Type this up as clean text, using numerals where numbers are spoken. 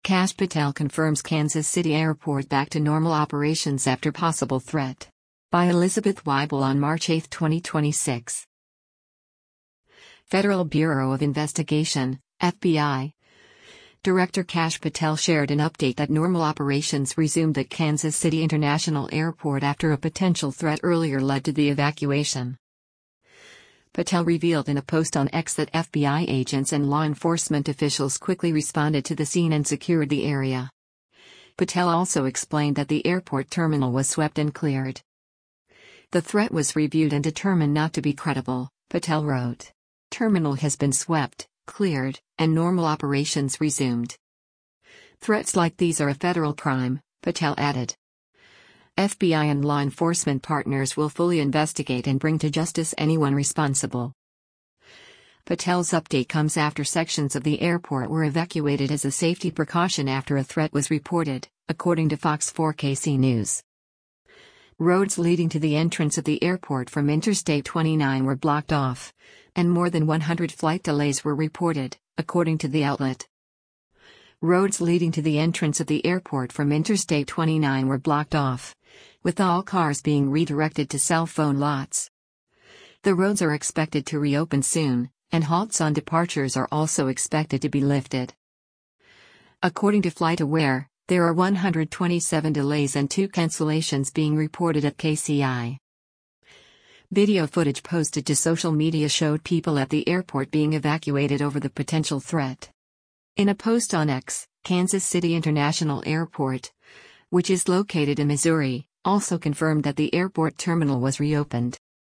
Kash Patel confirms Kansas City Airport back to normal operations after possible threat. By Elizabeth Weibel on March 8, 2026. Federal Bureau of Investigation, FBI. Director Kash Patel shared an update that normal operations resumed at Kansas City International Airport after a potential threat earlier led to the evacuation. Patel revealed in a post on X that FBI agents and law enforcement officials quickly responded to the scene and secured the area. Patel also explained that the airport terminal was swept and cleared. The threat was reviewed and determined not to be credible, Patel wrote. Terminal has been swept, cleared, and normal operations resumed. Threats like these are a federal crime, Patel added. FBI and law enforcement partners will fully investigate and bring to justice anyone responsible. Patel's update comes after sections of the airport were evacuated as a safety precaution after a threat was reported, according to Fox 4KC News. Roads leading to the entrance of the airport from Interstate 29 were blocked off, and more than 100 flight delays were reported, according to the outlet. Roads leading to the entrance of the airport from Interstate 29 were blocked off, with all cars being redirected to cell phone lots. The roads are expected to reopen soon, and halts on departures are also expected to be lifted. According to FlightAware, there are 127 delays and 2 cancellations being reported at KCI. Video footage posted to social media showed people at the airport being evacuated over the potential threat. In a post on X, Kansas City International Airport, which is located in Missouri, also confirmed that the airport terminal was reopened.